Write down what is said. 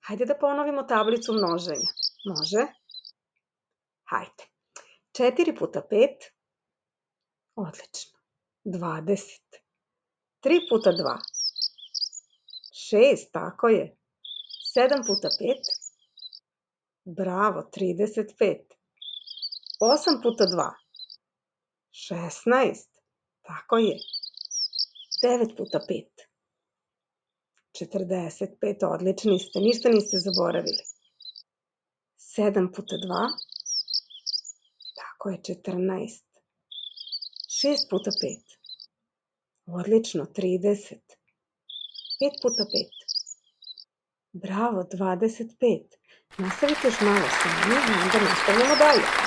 Hajde da ponovimo tablicu množenja. Može? Hajde. 4 puta 5. Odlično. 20. 3 puta 2. 6, tako je. 7 puta 5. Bravo, 35. 8 puta 2. 16. Tako je. 9 puta 5. 45, odlični ste, ništa niste zaboravili. 7 puta 2, tako je, 14. 6 puta 5, odlično, 30. 5 puta 5, bravo, 25. Nastavite još malo sa mnom, onda nastavljamo dalje.